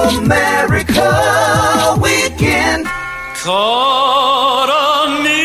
America Weekend. Caught on me.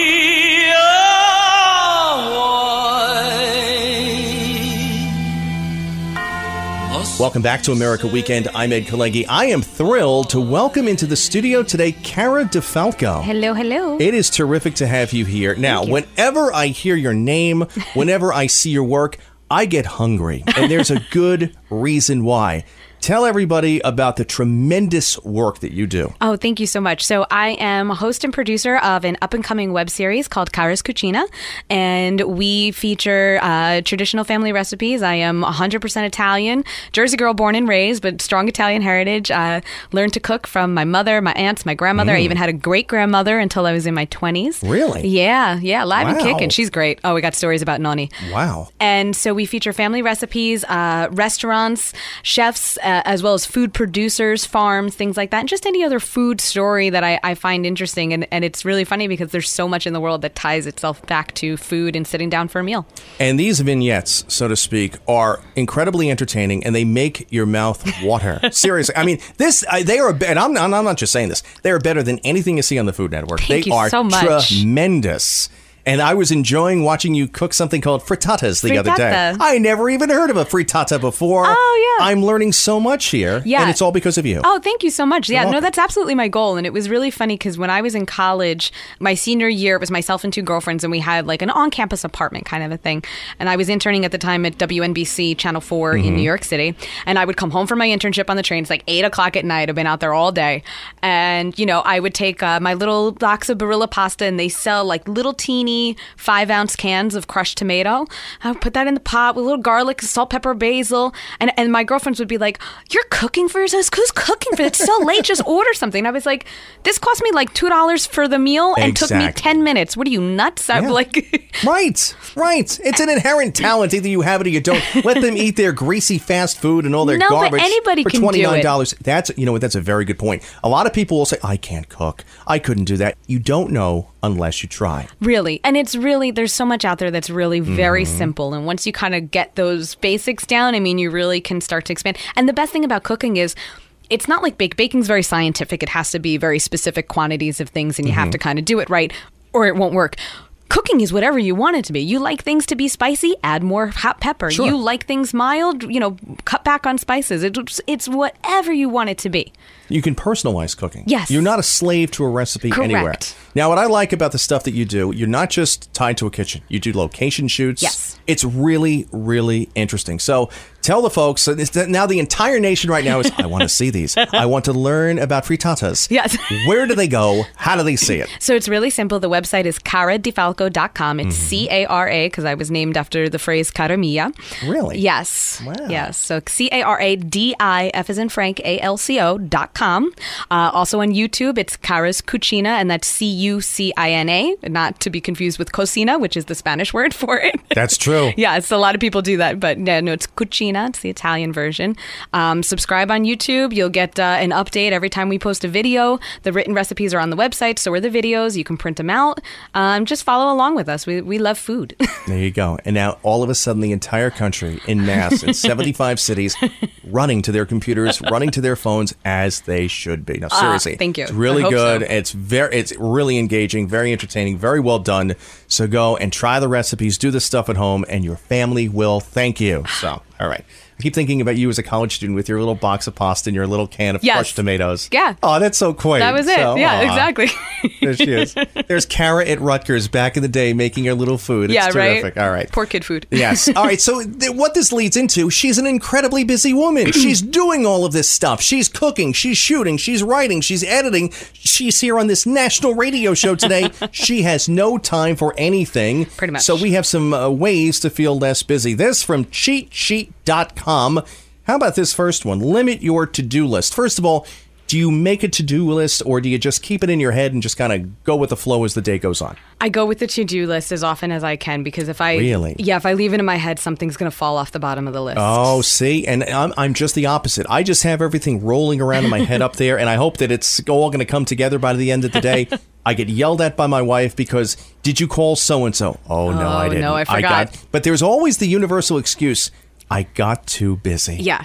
Welcome back to America Weekend. I'm Ed Kalegi. I am thrilled to welcome into the studio today Cara DeFalco. Hello, hello. It is terrific to have you here. Now, whenever I hear your name, whenever I see your work, I get hungry. And there's a good reason why. Tell everybody about the tremendous work that you do. Oh, thank you so much. So I am a host and producer of an up-and-coming web series called Cara's Cucina, and we feature traditional family recipes. I am 100% Italian, Jersey girl born and raised, but strong Italian heritage. Learned to cook from my mother, my aunts, my grandmother. I even had a great-grandmother until I was in my 20s. Really? Yeah, live and kicking. She's great. Oh, we got stories about Nonni. Wow. And so we feature family recipes, restaurants, chefs, as well as food producers, farms, things like that, and just any other food story that I find interesting. And it's really funny because there's so much in the world that ties itself back to food and sitting down for a meal. And these vignettes, so to speak, are incredibly entertaining, and they make your mouth water. Seriously. I mean, they are, and I'm not just saying this, they are better than anything you see on the Food Network. Thank they you are so much. Tremendous. And I was enjoying watching you cook something called frittatas the other day. Frittata. I never even heard of a frittata before. Oh, yeah. I'm learning so much here. Yeah. And it's all because of you. Oh, thank you so much. Yeah, You're no, welcome. that's absolutely my goal. And it was really funny because when I was in college, my senior year, it was myself and two girlfriends, and we had like an on-campus apartment kind of a thing. And I was interning at the time at WNBC Channel 4 in New York City. And I would come home from my internship on the train. It's like 8 o'clock at night. I've been out there all day. And, you know, I would take my little box of Barilla pasta, and they sell like little teeny 5-ounce cans of crushed tomato. I would put that in the pot with a little garlic, salt, pepper, basil. And my girlfriends would be like, "You're cooking for yourself? Who's cooking for this? It's so late. Just order something." And I was like, "This cost me like $2 for the meal and took me 10 minutes. What are you, nuts?" I'm like... Right. It's an inherent talent. Either you have it or you don't. Let them eat their greasy fast food and all their garbage but anybody for can do $29. it. That's a very good point. A lot of people will say, "I can't cook. I couldn't do that." You don't know unless you try. Really. And it's really, there's so much out there that's really very simple. And once you kind of get those basics down, I mean, you really can start to expand. And the best thing about cooking is, it's not like baking's very scientific. It has to be very specific quantities of things, and you have to kind of do it right or it won't work. Cooking is whatever you want it to be. You like things to be spicy, add more hot pepper. Sure. You like things mild, cut back on spices. It's whatever you want it to be. You can personalize cooking. Yes. You're not a slave to a recipe anywhere. Correct. Now, what I like about the stuff that you do, you're not just tied to a kitchen. You do location shoots. Yes. It's really, really interesting. So tell the folks, now the entire nation right now is, I want to see these. I want to learn about frittatas. Yes. Where do they go? How do they see it? So it's really simple. The website is caradefalco.com. It's C-A-R-A, because I was named after the phrase cara mia. Really? Yes. Wow. Yes. So C-A-R-A-D-I-F as in Frank, A-L-C-O.com. Also on YouTube, it's Cara's Cucina, and that's C-U-C-I-N-A, not to be confused with cocina, which is the Spanish word for it. That's true. Yeah, it's a lot of people do that, but no, it's Cucina. It's the Italian version. Subscribe on YouTube. You'll get an update every time we post a video. The written recipes are on the website, so are the videos. You can print them out. Just follow along with us. We love food. There you go. And now all of a sudden the entire country in mass in 75 cities running to their computers, running to their phones as they should be. Now, seriously. Thank you. It's really I hope good. so. It's really engaging, very entertaining, very well done. So go and try the recipes, do the stuff at home, and your family will thank you. So, all right. I keep thinking about you as a college student with your little box of pasta and your little can of crushed tomatoes. Yeah. Oh, that's so quaint. That was it. So, yeah, exactly. There she is. There's Cara at Rutgers back in the day making her little food. It's terrific. Right? All right. Poor kid food. Yes. All right. So what this leads into, she's an incredibly busy woman. She's doing all of this stuff. She's cooking. She's shooting. She's writing. She's editing. She's here on this national radio show today. She has no time for anything. Pretty much. So we have some ways to feel less busy. This from cheatsheet.com. How about this first one? Limit your to-do list. First of all, do you make a to-do list, or do you just keep it in your head and just kind of go with the flow as the day goes on? I go with the to-do list as often as I can, because if I if I leave it in my head, something's going to fall off the bottom of the list. Oh, see? And I'm just the opposite. I just have everything rolling around in my head up there, and I hope that it's all going to come together by the end of the day. I get yelled at by my wife because, did you call so-and-so? Oh, no, I didn't. No, I forgot. But there's always the universal excuse, I got too busy. Yeah.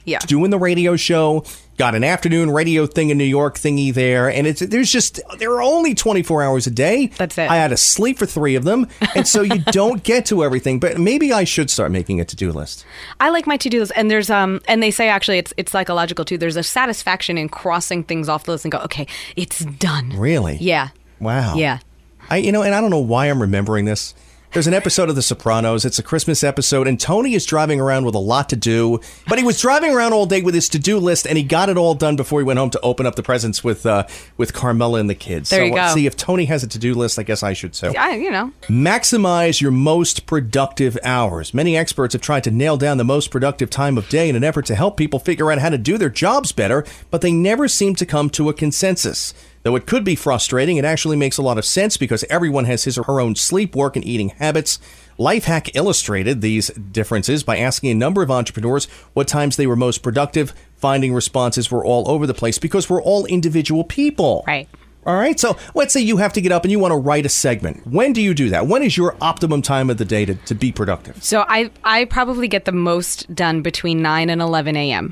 Yeah. doing the radio show, got an afternoon radio thing in New York thingy there, and there are only 24 hours a day. That's it. I had to sleep for 3 of them, and so you don't get to everything. But maybe I should start making a to-do list. I like my to-do list, and there's and they say actually it's psychological too. There's a satisfaction in crossing things off the list and go, okay, it's done. Really? Yeah. Wow. Yeah. And I don't know why I'm remembering this. There's an episode of The Sopranos. It's a Christmas episode, and Tony is driving around with a lot to do. But he was driving around all day with his to-do list, and he got it all done before he went home to open up the presents with Carmela and the kids. There you go. See, if Tony has a to-do list, I guess I should too. Yeah, Maximize your most productive hours. Many experts have tried to nail down the most productive time of day in an effort to help people figure out how to do their jobs better, but they never seem to come to a consensus. Though it could be frustrating, it actually makes a lot of sense because everyone has his or her own sleep, work, and eating habits. Lifehack illustrated these differences by asking a number of entrepreneurs what times they were most productive. Finding responses were all over the place because we're all individual people. Right. All right. So let's say you have to get up and you want to write a segment. When do you do that? When is your optimum time of the day to be productive? So I probably get the most done between 9 and 11 a.m.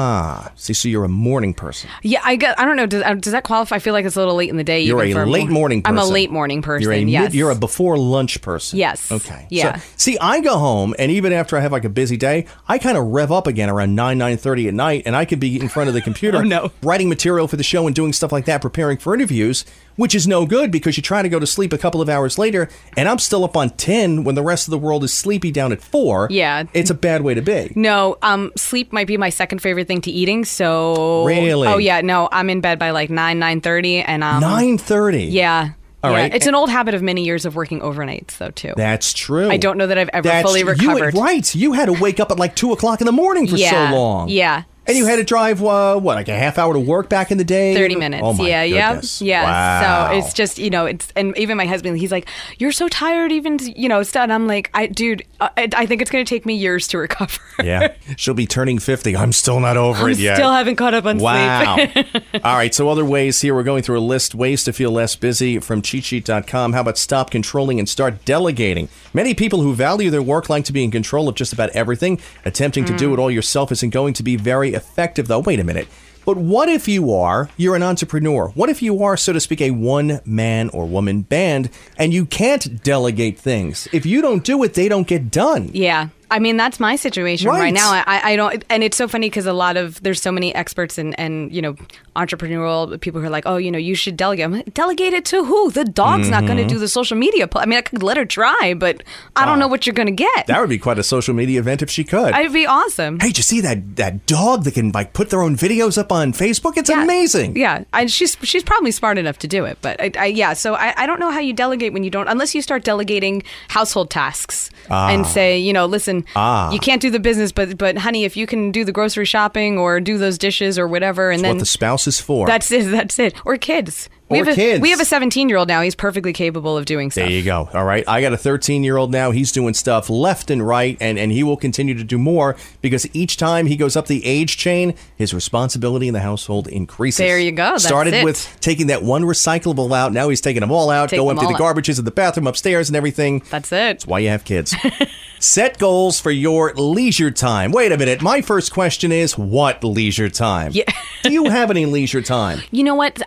See, so you're a morning person. Yeah, I don't know. Does that qualify? I feel like it's a little late in the day. You're even a for late morning person. I'm a late morning person, You're a before lunch person. Yes. Okay. Yeah. So, see, I go home, and even after I have like a busy day, I kind of rev up again around 9:30 at night, and I could be in front of the computer writing material for the show and doing stuff like that, preparing for interviews, which is no good because you try to go to sleep a couple of hours later, and I'm still up on 10 when the rest of the world is sleepy down at 4. Yeah. It's a bad way to be. No, sleep might be my second favorite thing to eating, so... Really? Oh, yeah, no, I'm in bed by like 9:30, and... 9:30? Yeah. All right. It's an old habit of many years of working overnights, though, too. That's true. I don't know that I've ever fully recovered. You had to wake up at like 2 o'clock in the morning for so long. Yeah. And you had to drive, like a half hour to work back in the day? 30 minutes. Oh, my goodness. Yeah. Wow. So it's just, and even my husband, he's like, you're so tired even, and I'm like, I think it's going to take me years to recover. Yeah. She'll be turning 50. I'm still not over it yet. Still haven't caught up on sleep. All right. So other ways here, we're going through a list, ways to feel less busy from cheatsheet.com. How about stop controlling and start delegating? Many people who value their work like to be in control of just about everything. Attempting to do it all yourself isn't going to be very effective, though. Wait a minute. But what if you're an entrepreneur? What if you are, so to speak, a one-man or woman band and you can't delegate things? If you don't do it, they don't get done. Yeah. I mean, that's my situation right now. I don't, and it's so funny because there's so many experts and entrepreneurial people who are like, oh, you should delegate. I'm like, delegate it to who? The dog's not going to do the social media. I mean, I could let her try, but I don't know what you're going to get. That would be quite a social media event if she could. It'd be awesome. Hey, did you see that dog that can put their own videos up on Facebook? It's amazing. Yeah, she's probably smart enough to do it, but so I don't know how you delegate when you don't, unless you start delegating household tasks and say, listen, you can't do the business, but honey, if you can do the grocery shopping or do those dishes or whatever, and that's then what the spouse is for. That's it. Or kids. We have a 17-year-old now. He's perfectly capable of doing stuff. There you go. All right. I got a 13-year-old now. He's doing stuff left and right, and he will continue to do more because each time he goes up the age chain, his responsibility in the household increases. There you go. That's Started with taking that one recyclable out. Now he's taking them all out. Go empty the garbages in the bathroom upstairs and everything. That's it. That's why you have kids. Set goals for your leisure time. Wait a minute. My first question is, what leisure time? Yeah. Do you have any leisure time? You know what?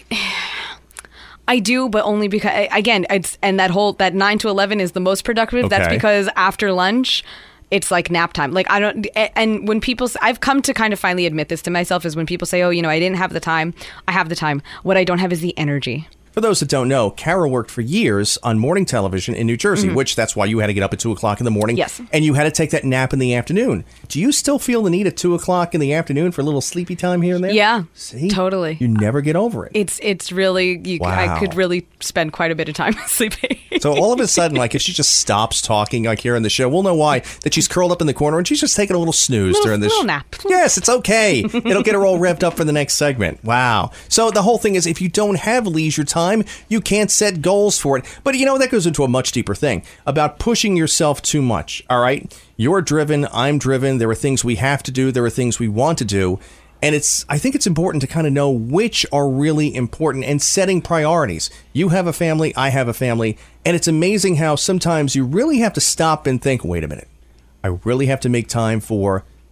I do, but only because, again, that 9 to 11 is the most productive. Okay. That's because after lunch, it's like nap time. Like and when I've come to kind of finally admit this to myself is when people say, oh, I didn't have the time. I have the time. What I don't have is the energy. For those that don't know, Carol worked for years on morning television in New Jersey, which that's why you had to get up at 2 o'clock in the morning. Yes. And you had to take that nap in the afternoon. Do you still feel the need at 2 o'clock in the afternoon for a little sleepy time here and there? Yeah. See? Totally. You never get over it. It's really, Wow. I could really spend quite a bit of time sleeping. So all of a sudden, like if she just stops talking like here in the show, we'll know why. That she's curled up in the corner and she's just taking a little snooze during this. Little nap. Yes, it's okay. It'll get her all revved up for the next segment. Wow. So the whole thing is if you don't have leisure time, you can't set goals for it. But that goes into a much deeper thing about pushing yourself too much. All right. You're driven. I'm driven. There are things we have to do. There are things we want to do. And I think it's important to kind of know which are really important and setting priorities. You have a family. I have a family. And it's amazing how sometimes you really have to stop and think, wait a minute. I really have to make time for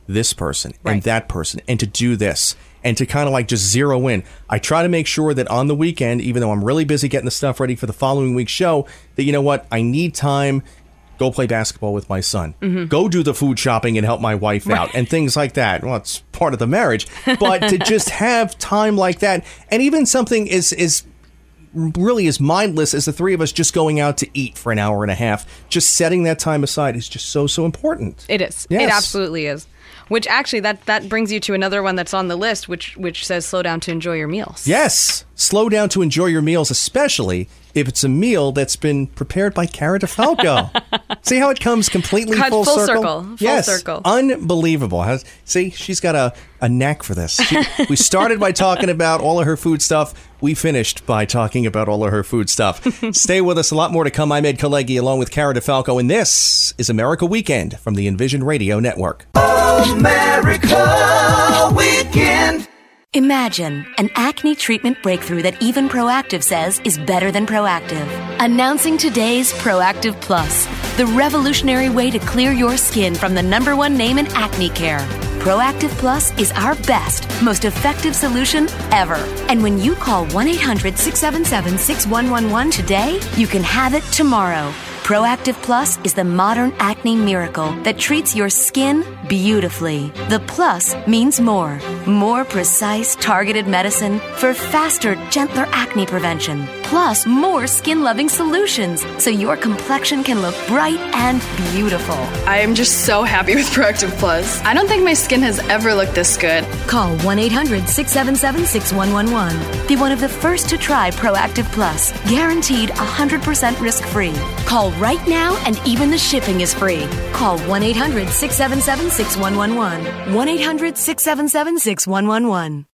this person Right. and that person and to do this and to kind of like just zero in. I try to make sure that on the weekend, even though I'm really busy getting the stuff ready for the following week's show, that you know what, I need time. Go play basketball with my son. Go do the food shopping and help my wife out and things like that. Well, it's part of the marriage. But to just have time like that, and even something is really as mindless as the three of us just going out to eat for an hour and a half, just setting that time aside is just so important. It is. Yes. It absolutely is. Which actually, that brings you to another one that's on the list, which says slow down to enjoy your meals. Yes. Slow down to enjoy your meals, especially if it's a meal that's been prepared by Cara DeFalco. See how it comes completely full circle? Full circle. Unbelievable. See, she's got a knack for this. We started by talking about all of her food stuff. We finished by talking about all of her food stuff. Stay with us. A lot more to come. I'm Ed Kalegi along with Cara DeFalco, and this is America Weekend from the Envision Radio Network. America Weekend. Imagine an acne treatment breakthrough that even Proactive says is better than Proactive. Announcing today's Proactive Plus, the revolutionary way to clear your skin from the #1 name in acne care. Proactive Plus is our best, most effective solution ever. And when you call 1-800-677-6111 today, you can have it tomorrow. Proactive Plus is the modern acne miracle that treats your skin beautifully. The plus means more. More precise, targeted medicine for faster, gentler acne prevention. Plus, more skin-loving solutions so your complexion can look bright and beautiful. I am just so happy with Proactive Plus. I don't think my skin has ever looked this good. Call 1-800-677-6111. Be one of the first to try Proactive Plus. Guaranteed 100% risk-free. Call right now and even the shipping is free. Call 1-800-677-6111. 1-800-677-6111.